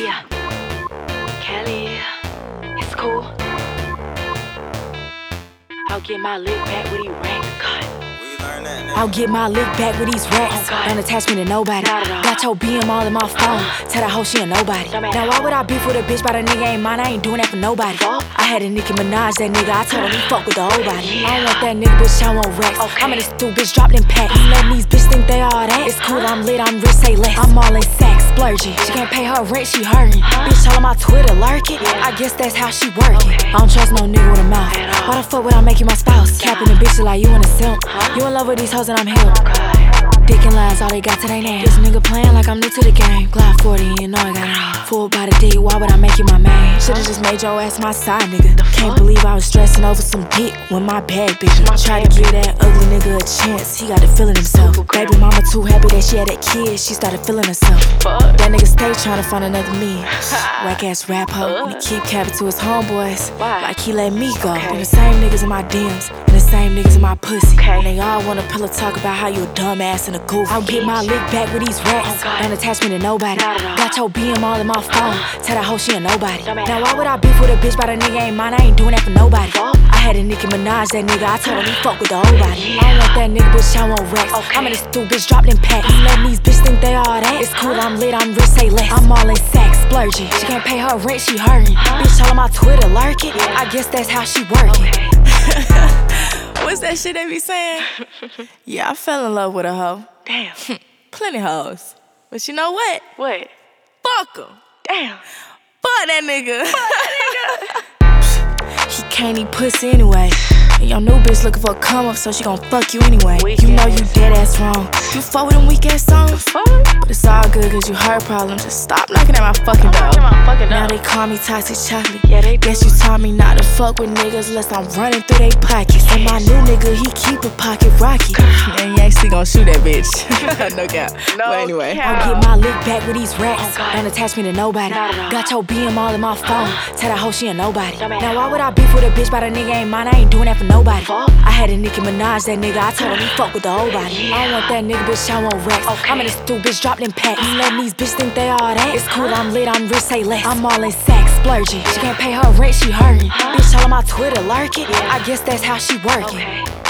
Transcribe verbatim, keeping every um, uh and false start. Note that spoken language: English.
Yeah, Kelly, it's cool. I'll get my lick back with these racks. God. I'll get my lick back with these racks. Oh, Don't attach me to nobody. Got your B M all in my phone. Tell that hoe she a nobody. Now why would I beef with a bitch but a nigga ain't mine? I ain't doing that for nobody. I had a Nicki Minaj, that nigga. I told him he fuck with the whole body. I don't want that nigga, bitch. I want racks. I'm in this stupid bitch, drop them packs. Letting these bitch think they all that. It's cool, I'm lit, I'm rich, say less. I'm all in sacks, splurgy. She can't pay her rent, she hurting. Bitch, all on my Twitter lurking. I guess that's how she working. I don't trust no nigga with a mouth. Why the fuck would I make you my spouse? Capping the bitch like you in a simp. You in love with these hoes and I'm hip. Dick and lies, all they got to they name. This nigga playing like I'm new to the game. Glide forty, you know I got it. Full by the D, why would I make you my main? Should've just made your ass my side nigga. Can't believe I was stressing over some dick when my bad bitch tried to give that ugly nigga a chance. He got to feeling himself. Baby mama too happy that she had that kid. She started feeling herself. That nigga stay trying to find another me. Whack ass rap hoe. And he keep capping to his homeboys like he let me go. And the same niggas in my D Ms and the same niggas in my pussy. And they all wanna pillow talk about how you a dumbass and a goof. I'll get my lick back with these racks. Don't attach me to nobody. Got your B M all in my phone. Tell that hoe she a nobody. Now why would I beef with a bitch but a nigga ain't mine? I ain't doing that for nobody. I had a Nicki Minaj, that nigga. I told him he fuck with the whole body. I don't want that nigga, bitch. I want racks. I'm in this stupid bitch, drop them packs. Letting these bitch think they all that. It's cool, I'm lit, I'm rich, say less. I'm all in sacks, splurgy. She can't pay her rent, she hurting. Bitch, all on my Twitter lurking. I guess that's how she working. What's that shit they be saying? Yeah, I fell in love with a hoe. Damn. Plenty hoes. But you know what? What? Fuck him. Damn. Fuck that nigga. Fuck that nigga. He can't eat pussy anyway. And your new bitch looking for a come up, so she gon' fuck you anyway. Weak you know ass. you dead ass wrong. You fuck with them weak ass songs. Fuck. But it's all good cause you heard problems. Just stop knocking at my fucking I'm door. knocking my fucking Now door. they call me toxic chocolate. Yeah, they do. Guess you taught me not to fuck with niggas unless I'm running through they pockets. And my new nigga, he keep a pocket rocky. And he actually gon' shoot that bitch. No cap. No But anyway, cap. I'll get my lick back with these racks. Oh, Don't attach me to nobody. Not at all. Got your B M all in my phone. Tell that hoe she a nobody. Dumbass. Now why would I beef with a bitch but a nigga ain't mine? I ain't doing that for nobody. Fuck. I had a Nicki Minaj, that nigga. I told him he fuck with the whole body. I don't want that nigga, bitch. I want racks. Okay. I'm in this stupid bitch, drop them packs. Letting these bitch think they all that. It's cool, I'm lit, I'm rich, say less. I'm all in sacks, splurgy. She can't pay her rent, she hurting. Bitch, all on my Twitter lurking. I guess that's how she working. Okay.